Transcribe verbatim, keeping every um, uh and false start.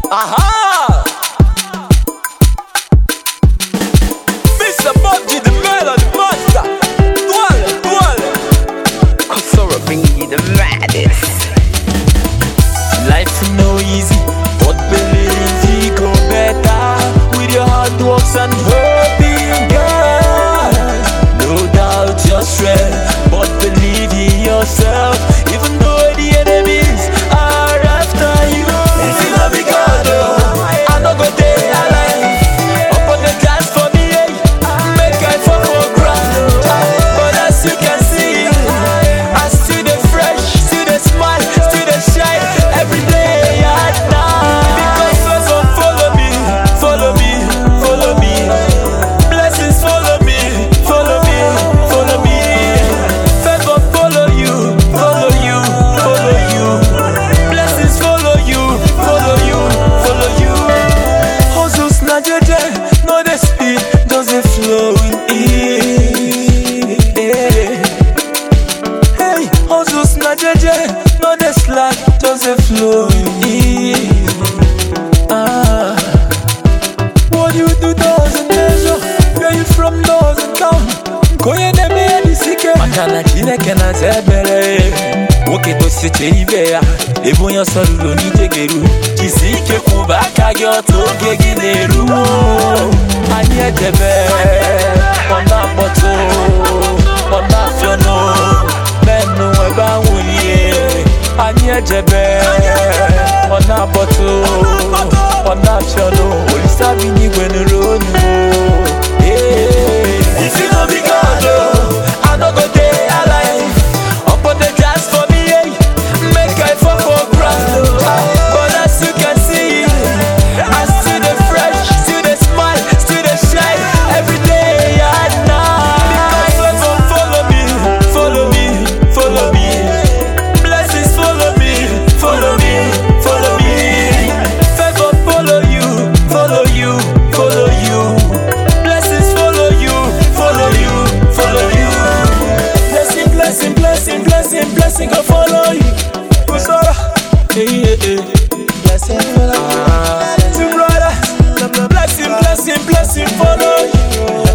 Aha! Mister Bobby, the melody master. Dwell, dwell. Kosoro be the maddest. Life is no easy, but believe it go better with your hard works and hope in God. No doubt your strength, but believe in yourself. Even though the enemies are after you, if you love me, God, oh, I no go day alive. Up on the dance for me, eh? Make I fall for ground. But as you can see, I still the fresh, still the smile, still the shine every day at night. Because favor follow me, follow me, follow me. Blessings follow me, follow me, follow me. Favor follow you, follow you, follow you. Blessings follow you, follow you, follow you. Hustles na jeje, no the speed, just the flow in it. Hey, hustles na jeje, no the slack, just the flow in it. Ah, what you do doesn't measure, where you from doesn't count. Koye nemi edisike, makana chineke na zebere. Woke to siche ibeya, ebo yo solulo ni jegeru. Kisike kubaka gyo to gegineru. Ani edebe, ona boto, ona fiono, menu eba wunye. Ani edebe, ona boto, ona fiono, olisa bini gwenu ronu. If you know me, God, oh, I no go day alive. Up on the dance for me, eh? Make I fall for ground. But as you can see, I still the fresh, still the smile, still the shine every day and night. Because favor follow me, follow me, follow me. Blessings follow me, follow me, follow me. Favor follow you, follow you, follow you. Blessings follow you, follow you, follow you. Blessing, blessing, blessing, blessing, blessing go follow you. Kusara, hey, hey, hey. Blessing follow you. Two brothers, blessing, blessing, blessing follow you.